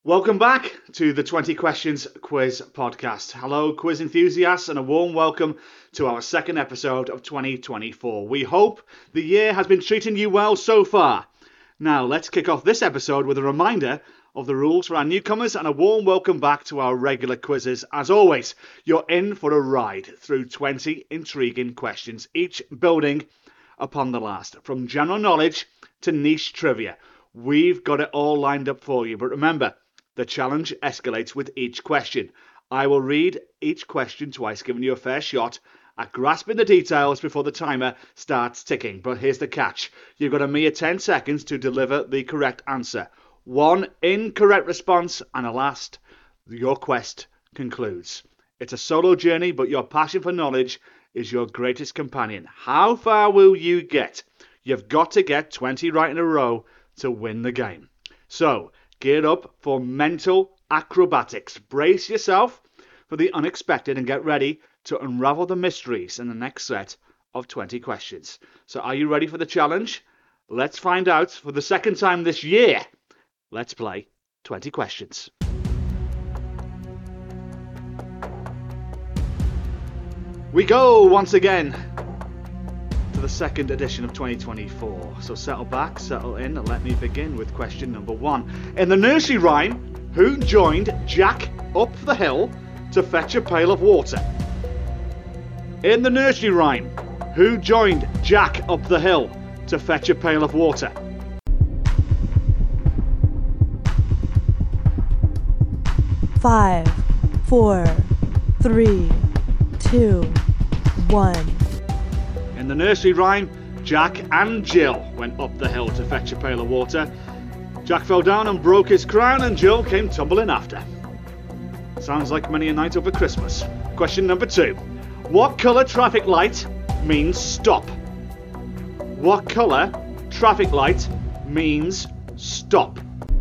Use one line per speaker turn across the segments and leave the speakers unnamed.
Welcome back to the 20 Questions Quiz Podcast. Hello, quiz enthusiasts, and a warm welcome to our second episode of 2024. We hope the year has been treating you well so far. Now, let's kick off this episode with a reminder of the rules for our newcomers and a warm welcome back to our regular quizzes. As always, you're in for a ride through 20 intriguing questions, each building upon the last, from general knowledge to niche trivia. We've got it all lined up for you, but remember, the challenge escalates with each question. I will read each question twice, giving you a fair shot at grasping the details before the timer starts ticking. But here's the catch. You've got a mere 10 seconds to deliver the correct answer. One incorrect response, and alas, your quest concludes. It's a solo journey, but your passion for knowledge is your greatest companion. How far will you get? You've got to get 20 right in a row to win the game. So, gear up for mental acrobatics. Brace yourself for the unexpected and get ready to unravel the mysteries in the next set of 20 questions. So are you ready for the challenge? Let's find out for the second time this year. Let's play 20 questions. We go once again to the second edition of 2024. So settle back, settle in, and let me begin with question number 1. In the nursery rhyme, who joined Jack up the hill to fetch a pail of water? In the nursery rhyme, who joined Jack up the hill to fetch a pail of water?
Five, 4, 3, 2, 1.
In the nursery rhyme, Jack and Jill went up the hill to fetch a pail of water. Jack fell down and broke his crown, and Jill came tumbling after. Sounds like many a night over Christmas. Question number 2. What colour traffic light means stop? What colour traffic light means stop?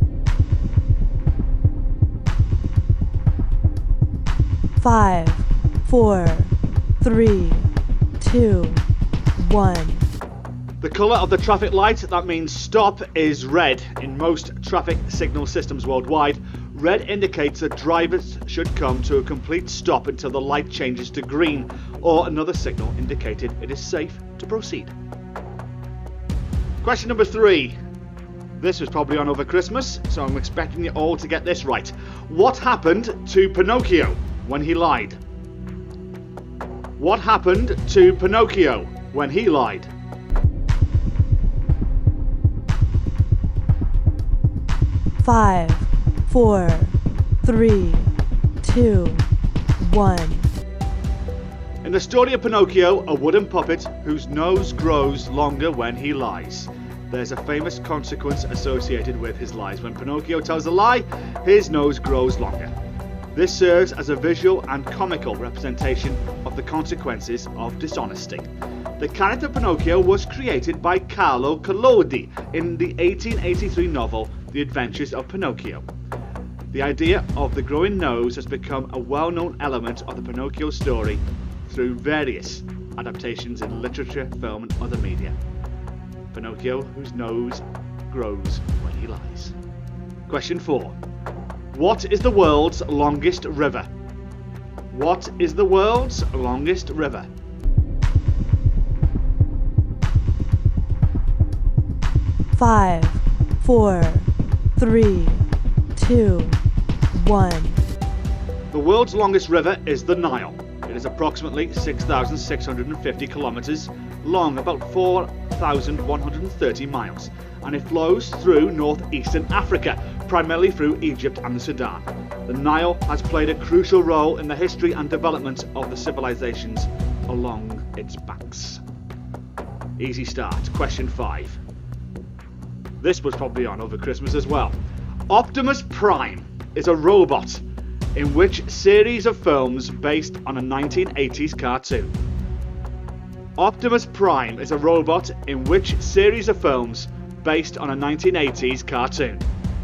Five, 4, 3, 2, 1.
The colour of the traffic light that means stop is red. In most traffic signal systems worldwide, red indicates that drivers should come to a complete stop until the light changes to green or another signal indicated it is safe to proceed. Question number 3. This was probably on over Christmas, so I'm expecting you all to get this right. What happened to Pinocchio when he lied? What happened to Pinocchio when he lied?
Five, 4, 3, 2, 1.
In the story of Pinocchio, a wooden puppet whose nose grows longer when he lies. There's a famous consequence associated with his lies. When Pinocchio tells a lie, his nose grows longer. This serves as a visual and comical representation of the consequences of dishonesty. The character Pinocchio was created by Carlo Collodi in the 1883 novel The Adventures of Pinocchio. The idea of the growing nose has become a well-known element of the Pinocchio story through various adaptations in literature, film and other media. Pinocchio whose nose grows when he lies. Question 4. What is the world's longest river? What is the world's longest river?
Five, 4, 3, 2, 1.
The world's longest river is the Nile. It is approximately 6,650 kilometers long, about 4,130 miles, and it flows through northeastern Africa, primarily through Egypt and the Sudan. The Nile has played a crucial role in the history and development of the civilizations along its banks. Easy start. Question 5. This was probably on over Christmas as well. Optimus Prime is a robot in which series of films based on a 1980s cartoon? Optimus Prime is a robot in which series of films based on a 1980s cartoon?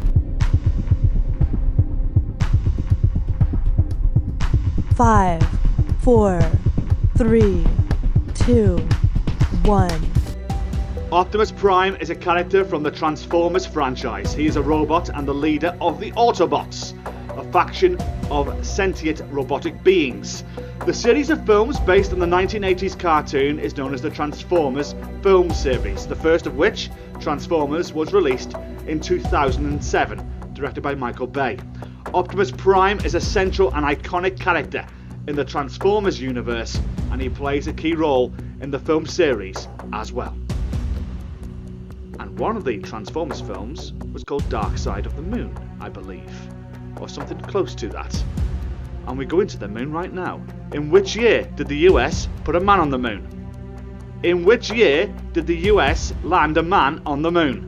Five, 4, 3, 2, 1.
Optimus Prime is a character from the Transformers franchise. He is a robot and the leader of the Autobots, a faction of sentient robotic beings. The series of films based on the 1980s cartoon is known as the Transformers film series, the first of which, Transformers, was released in 2007, directed by Michael Bay. Optimus Prime is a central and iconic character in the Transformers universe, and he plays a key role in the film series as well. And one of the Transformers films was called Dark Side of the Moon, I believe, or something close to that. And we go into the moon right now. In which year did the US put a man on the moon? In which year did the US land a man on the moon?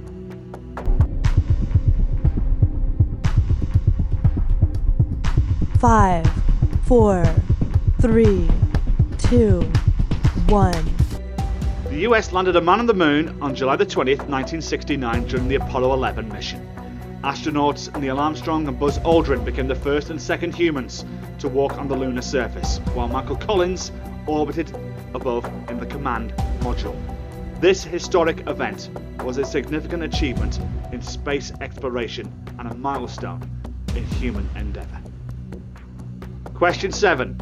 Five, 4, 3, 2, 1.
The US landed a man on the moon on July the 20th, 1969 during the Apollo 11 mission. Astronauts Neil Armstrong and Buzz Aldrin became the first and second humans to walk on the lunar surface, while Michael Collins orbited above in the command module. This historic event was a significant achievement in space exploration and a milestone in human endeavour. Question 7.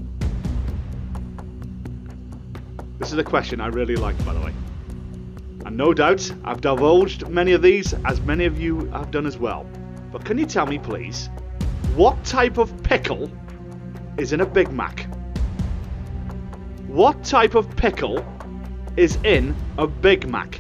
This is a question I really like, by the way. And no doubt I've divulged many of these, as many of you have done as well. But can you tell me, please, what type of pickle is in a Big Mac? What type of pickle is in a Big Mac?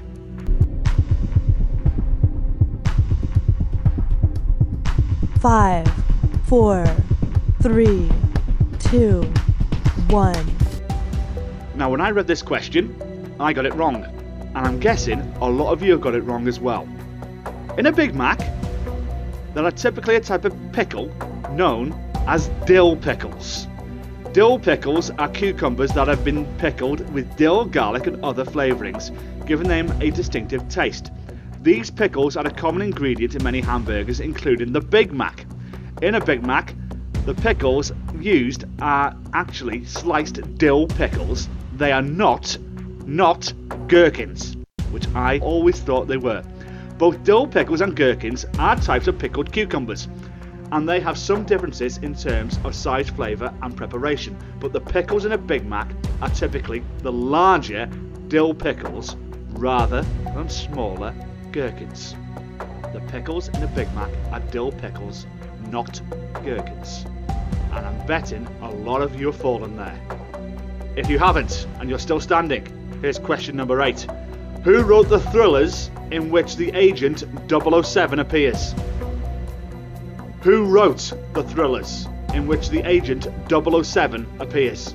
Five, 4, 3, 2, 1.
Now, when I read this question, I got it wrong. And I'm guessing a lot of you have got it wrong as well. In a Big Mac, there are typically a type of pickle known as dill pickles. Dill pickles are cucumbers that have been pickled with dill, garlic and other flavourings, giving them a distinctive taste. These pickles are a common ingredient in many hamburgers, including the Big Mac. In a Big Mac, the pickles used are actually sliced dill pickles. They are not gherkins, which I always thought they were. Both dill pickles and gherkins are types of pickled cucumbers, and they have some differences in terms of size, flavour and preparation, but the pickles in a Big Mac are typically the larger dill pickles rather than smaller gherkins. The pickles in a Big Mac are dill pickles, not gherkins, and I'm betting a lot of you have fallen there. If you haven't and you're still standing, here's question number 8. Who wrote the thrillers in which the agent 007 appears? Who wrote the thrillers in which the agent 007 appears?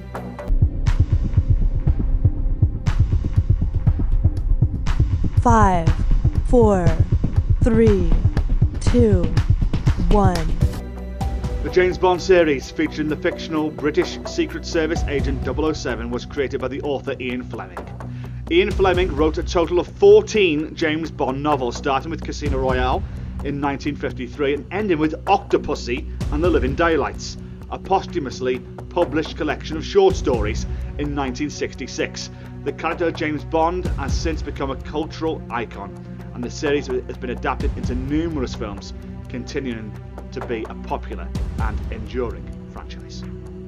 Five, 4, 3, 2, 1.
The James Bond series, featuring the fictional British Secret Service agent 007, was created by the author Ian Fleming. Ian Fleming wrote a total of 14 James Bond novels, starting with Casino Royale in 1953 and ending with Octopussy and the Living Daylights, a posthumously published collection of short stories in 1966. The character of James Bond has since become a cultural icon, and the series has been adapted into numerous films, continuing to be a popular and enduring franchise.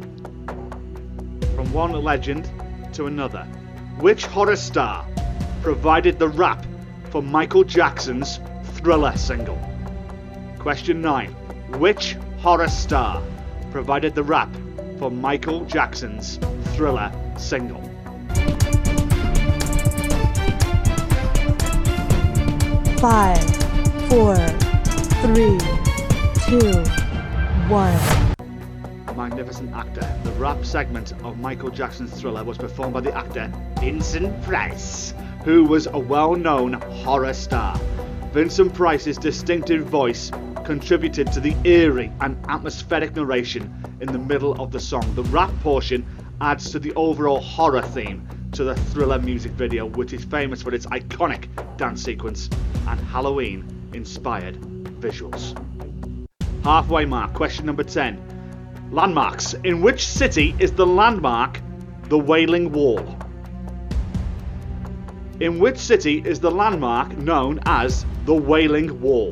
From one legend to another, which horror star provided the rap for Michael Jackson's Thriller single? Question 9. Which horror star provided the rap for Michael Jackson's Thriller single?
Five, 4, 3, 2, 1.
Magnificent actor. The rap segment of Michael Jackson's Thriller was performed by the actor Vincent Price, who was a well-known horror star. Vincent Price's distinctive voice contributed to the eerie and atmospheric narration in the middle of the song. The rap portion adds to the overall horror theme to the Thriller music video, which is famous for its iconic dance sequence and Halloween-inspired visuals. Halfway mark, question number 10. Landmarks. In which city is the landmark the Wailing Wall? In which city is the landmark known as the Wailing Wall?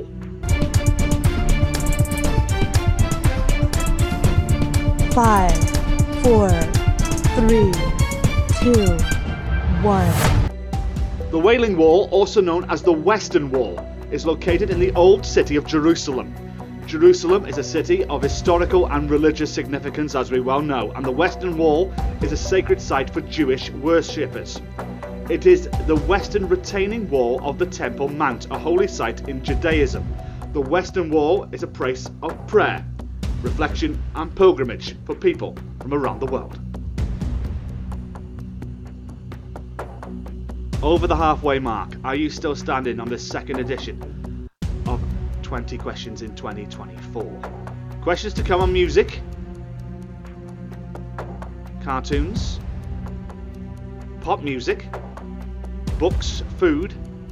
Five, 4, 3, 2, 1.
The Wailing Wall, also known as the Western Wall, is located in the old city of Jerusalem. Jerusalem is a city of historical and religious significance, as we well know, and the Western Wall is a sacred site for Jewish worshippers. It is the western retaining wall of the Temple Mount, a holy site in Judaism. The Western Wall is a place of prayer, reflection and pilgrimage for people from around the world. Over the halfway mark, are you still standing on this second edition of 20 Questions in 2024? Questions to come on music, cartoons, pop music, books, food,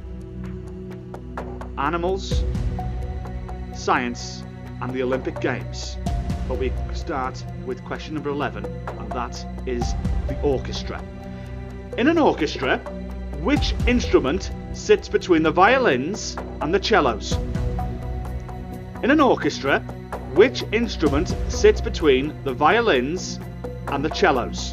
animals, science and the Olympic Games. But we start with question number 11, and that is the orchestra. In an orchestra, which instrument sits between the violins and the cellos? In an orchestra, which instrument sits between the violins and the cellos?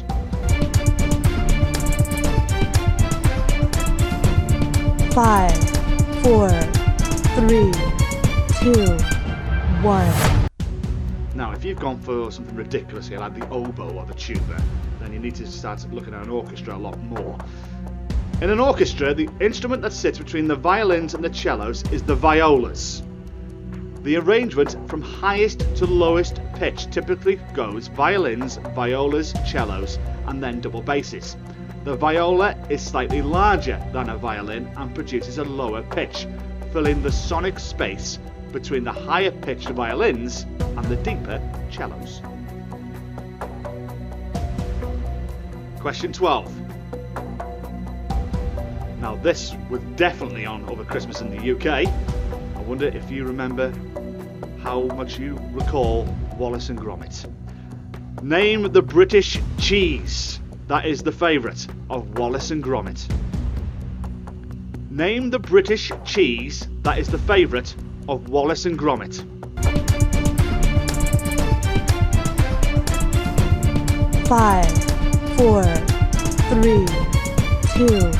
Five, 4, 3, 2, 1.
Now, if you've gone for something ridiculous here, like the oboe or the tuba, then you need to start looking at an orchestra a lot more. In an orchestra, the instrument that sits between the violins and the cellos is the violas. The arrangement from highest to lowest pitch typically goes violins, violas, cellos, and then double basses. The viola is slightly larger than a violin and produces a lower pitch, filling the sonic space between the higher pitched violins and the deeper cellos. Question 12. Now this was definitely on over Christmas in the UK. I wonder if you remember how much you recall Wallace and Gromit. Name the British cheese that is the favourite of Wallace and Gromit. Name the British cheese that is the favourite of Wallace and Gromit.
Five, 4, 3, 2,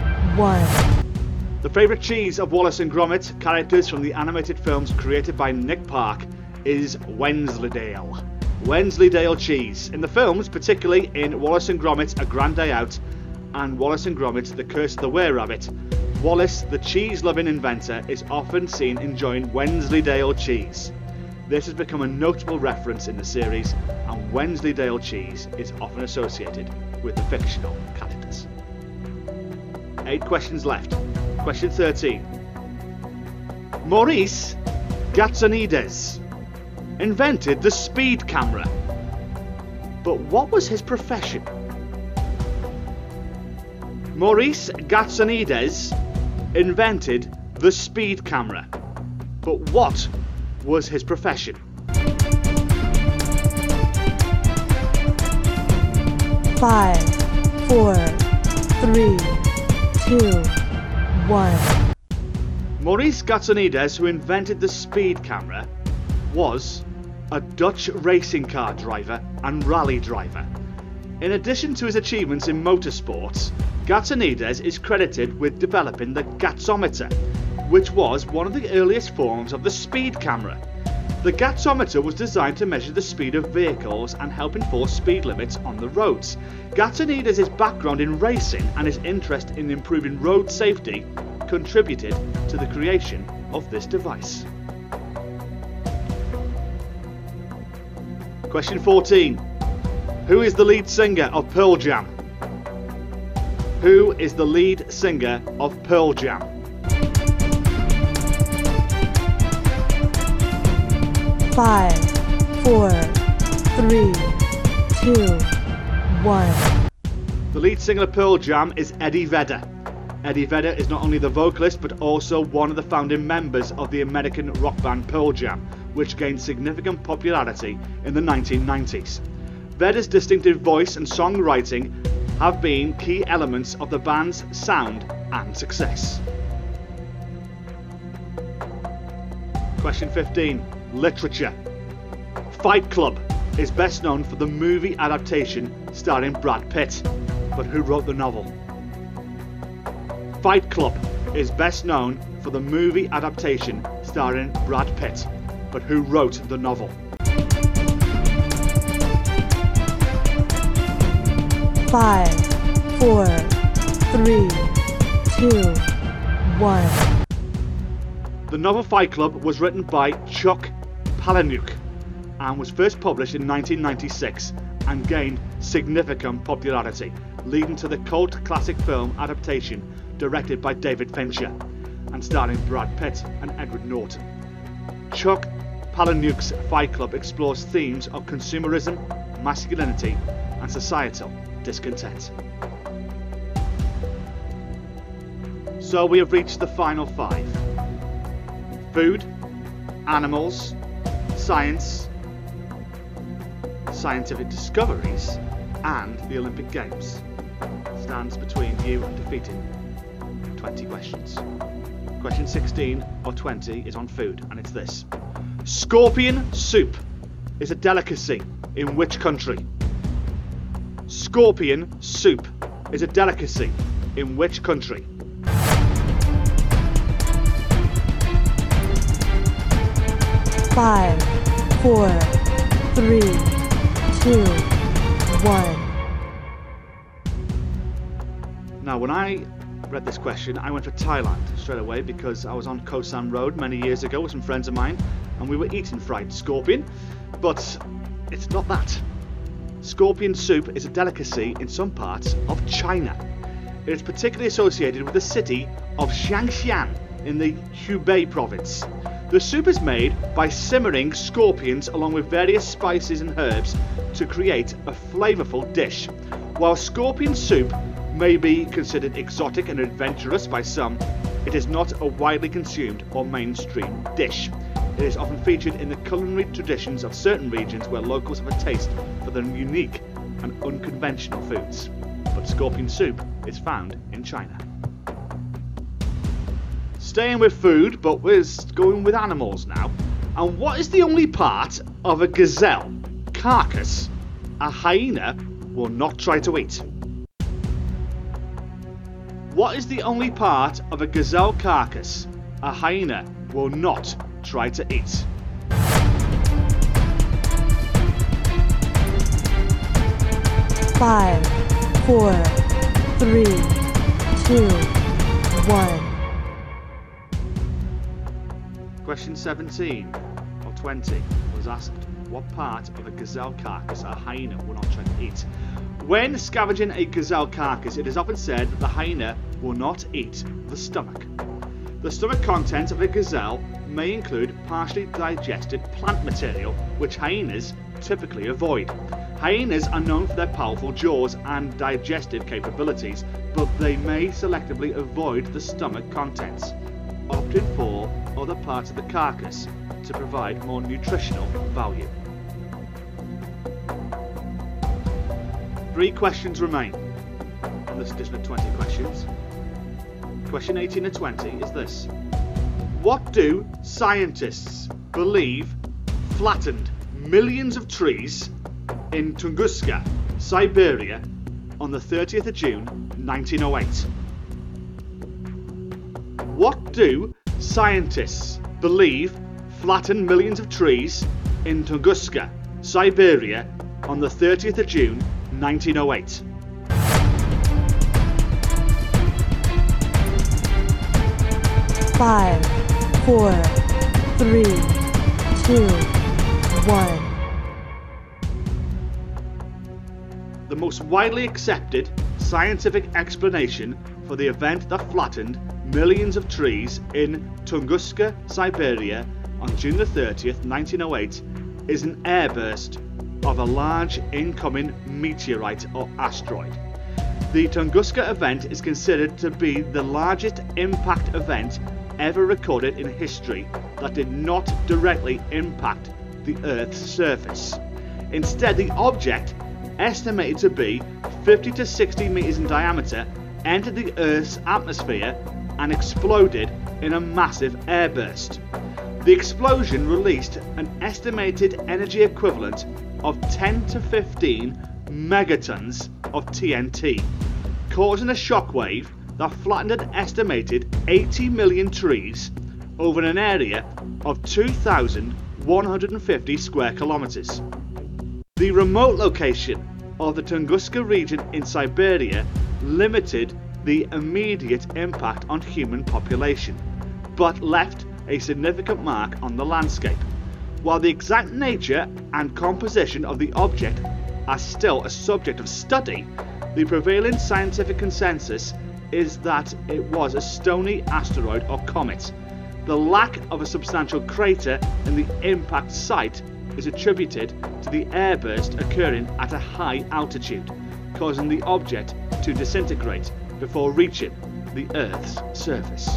1.
The favourite cheese of Wallace and Gromit characters from the animated films created by Nick Park is Wensleydale. Wensleydale cheese. In the films, particularly in Wallace and Gromit A Grand Day Out and Wallace and Gromit The Curse of the Were-Rabbit, Wallace, the cheese-loving inventor, is often seen enjoying Wensleydale cheese. This has become a notable reference in the series, and Wensleydale cheese is often associated with the fictional characters. 8 questions left. Question 13. Maurice Gatsonides invented the speed camera, but what was his profession? Maurice Gatsonides invented the speed camera, but what was his profession?
Five, 4, 3, 2, 1.
Maurice Gatsonides, who invented the speed camera, was a Dutch racing car driver and rally driver. In addition to his achievements in motorsports, Gatsonides is credited with developing the Gatsometer, which was one of the earliest forms of the speed camera. The Gatsometer was designed to measure the speed of vehicles and help enforce speed limits on the roads. Gatsonides' background in racing and his interest in improving road safety contributed to the creation of this device. Question 14. Who is the lead singer of Pearl Jam? Who is the lead singer of Pearl Jam?
Five, 4, 3, 2, 1.
The lead singer of Pearl Jam is Eddie Vedder. Eddie Vedder is not only the vocalist but also one of the founding members of the American rock band Pearl Jam, which gained significant popularity in the 1990s. Vedder's distinctive voice and songwriting have been key elements of the band's sound and success. Question 15. Literature. Fight Club is best known for the movie adaptation starring Brad Pitt, but who wrote the novel? Fight Club is best known for the movie adaptation starring Brad Pitt, but who wrote the novel?
Five, 4, 3, 2, 1.
The novel Fight Club was written by Chuck Palahniuk and was first published in 1996 and gained significant popularity, leading to the cult classic film adaptation directed by David Fincher and starring Brad Pitt and Edward Norton. Chuck Palahniuk's Fight Club explores themes of consumerism, masculinity, and societal discontent. So we have reached the final 5. Food, animals, science, scientific discoveries, and the Olympic Games. Stands between you and defeating 20 questions. Question 16 or 20 is on food, and it's this. Scorpion soup is a delicacy in which country? Scorpion soup is a delicacy in which country?
Five, 4, 3, 2, 1.
Now, when I read this question, I went for Thailand straight away because I was on Koh San Road many years ago with some friends of mine and we were eating fried scorpion, but it's not that. Scorpion soup is a delicacy in some parts of China. It is particularly associated with the city of Xiangshan in the Hubei province. The soup is made by simmering scorpions along with various spices and herbs to create a flavourful dish. While scorpion soup may be considered exotic and adventurous by some, it is not a widely consumed or mainstream dish. It is often featured in the culinary traditions of certain regions where locals have a taste for the unique and unconventional foods. But scorpion soup is found in China. Staying with food, but we're going with animals now. And what is the only part of a gazelle carcass a hyena will not try to eat? What is the only part of a gazelle carcass a hyena will not try to eat?
Five, 4, 3, 2, 1.
Question 17 or 20 was asked, what part of a gazelle carcass a hyena will not try to eat? When scavenging a gazelle carcass, it is often said that the hyena will not eat the stomach. The stomach contents of a gazelle may include partially digested plant material, which hyenas typically avoid. Hyenas are known for their powerful jaws and digestive capabilities, but they may selectively avoid the stomach contents, opting for other parts of the carcass to provide more nutritional value. 3 questions remain on this edition of 20 questions. Question 18 and 20 is this. What do scientists believe flattened millions of trees in Tunguska, Siberia on the 30th of June 1908? What do scientists believe flattened millions of trees in Tunguska, Siberia on the 30th of June 1908?
Five, 4, 3, 2, 1.
The most widely accepted scientific explanation for the event that flattened millions of trees in Tunguska, Siberia on June the 30th, 1908 is an airburst of a large incoming meteorite or asteroid. The Tunguska event is considered to be the largest impact event ever recorded in history that did not directly impact the Earth's surface. Instead, the object, estimated to be 50 to 60 meters in diameter, entered the Earth's atmosphere and exploded in a massive airburst. The explosion released an estimated energy equivalent of 10 to 15 megatons of TNT, causing a shockwave that flattened an estimated 80 million trees over an area of 2,150 square kilometers. The remote location of the Tunguska region in Siberia limited the immediate impact on human population, but left a significant mark on the landscape. While the exact nature and composition of the object are still a subject of study, the prevailing scientific consensus is that it was a stony asteroid or comet. The lack of a substantial crater in the impact site is attributed to the airburst occurring at a high altitude, causing the object to disintegrate before reaching the Earth's surface.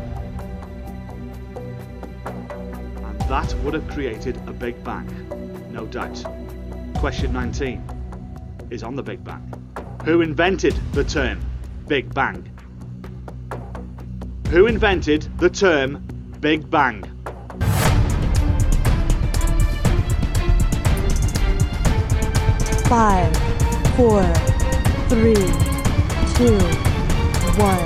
And that would have created a Big Bang, no doubt. Question 19 is on the Big Bang. Who invented the term Big Bang? Who invented the term Big Bang?
Five, 4, 3, 2, 1.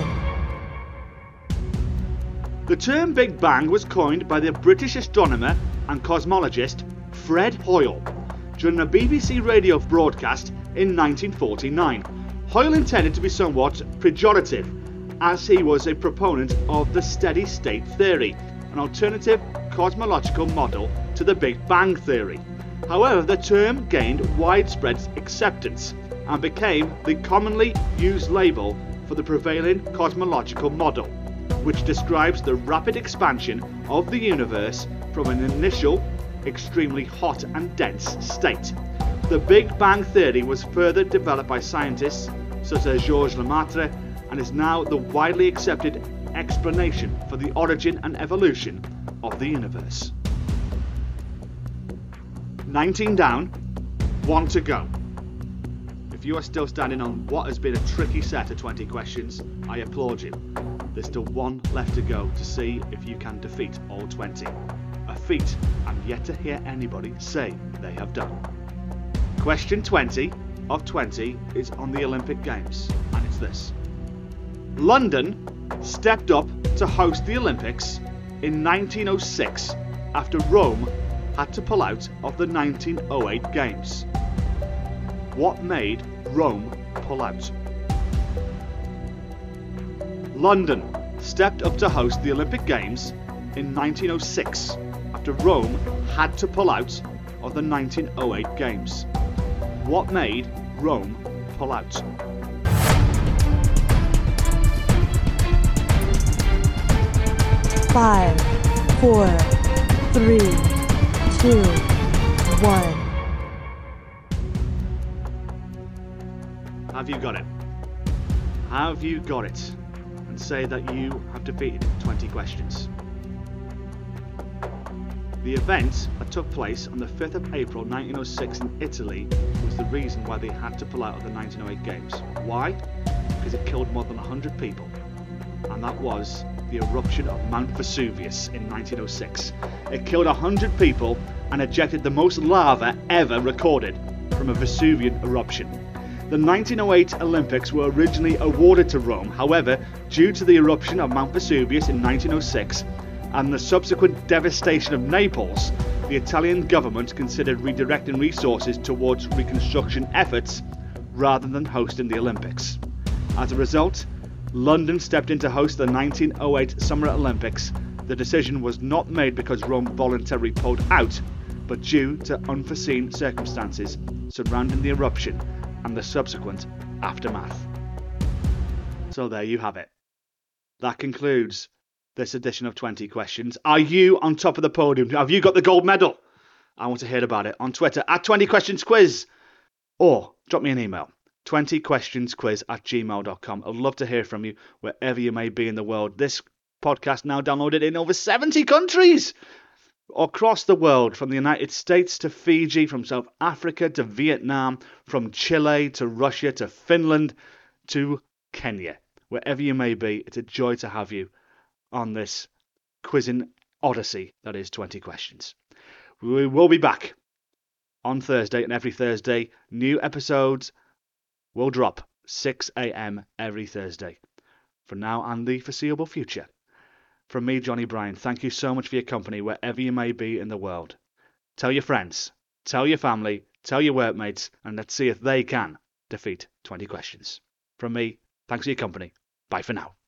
The term Big Bang was coined by the British astronomer and cosmologist Fred Hoyle during a BBC radio broadcast in 1949. Hoyle intended to be somewhat pejorative, as he was a proponent of the steady state theory, an alternative cosmological model to the Big Bang theory. However, the term gained widespread acceptance and became the commonly used label for the prevailing cosmological model, which describes the rapid expansion of the universe from an initial, extremely hot and dense state. The Big Bang theory was further developed by scientists such as Georges Lemaitre and is now the widely accepted explanation for the origin and evolution of the universe. 19 down, 1 to go. If you are still standing on what has been a tricky set of 20 questions, I applaud you. There's still 1 left to go to see if you can defeat all 20. A feat I'm yet to hear anybody say they have done. Question 20 of 20 is on the Olympic Games, and it's this. London stepped up to host the Olympics in 1906 after Rome had to pull out of the 1908 Games. What made Rome pull out? London stepped up to host the Olympic Games in 1906 after Rome had to pull out of the 1908 Games. What made Rome pull out?
Five, 4, 3, 2, 1.
Have you got it? Have you got it? And say that you have defeated 20 questions. The event that took place on the 5th of April 1906 in Italy was the reason why they had to pull out of the 1908 Games. Why? Because it killed more than 100 people. And that was the eruption of Mount Vesuvius in 1906. It killed 100 people and ejected the most lava ever recorded from a Vesuvian eruption. The 1908 Olympics were originally awarded to Rome. However, due to the eruption of Mount Vesuvius in 1906 and the subsequent devastation of Naples, the Italian government considered redirecting resources towards reconstruction efforts rather than hosting the Olympics. As a result, London stepped in to host the 1908 Summer Olympics. The decision was not made because Rome voluntarily pulled out, but due to unforeseen circumstances surrounding the eruption and the subsequent aftermath. So there you have it. That concludes this edition of 20 questions. Are you on top of the podium? Have you got the gold medal? I want to hear about it on Twitter at 20questionsquiz, or drop me an email, 20questionsquiz@gmail.com. I'd love to hear from you wherever you may be in the world. This podcast now downloaded in over 70 countries across the world, from the United States to Fiji, from South Africa to Vietnam, from Chile to Russia to Finland to Kenya. wherever you may be, it's a joy to have you on this quizzing odyssey that is 20 questions. We will be back on Thursday, and every Thursday, new episodes will drop 6 a.m. every Thursday, for now and the foreseeable future. From me, Johnny Bryan, thank you so much for your company wherever you may be in the world. Tell your friends, tell your family, tell your workmates, and let's see if they can defeat 20 questions. From me, thanks for your company. Bye for now.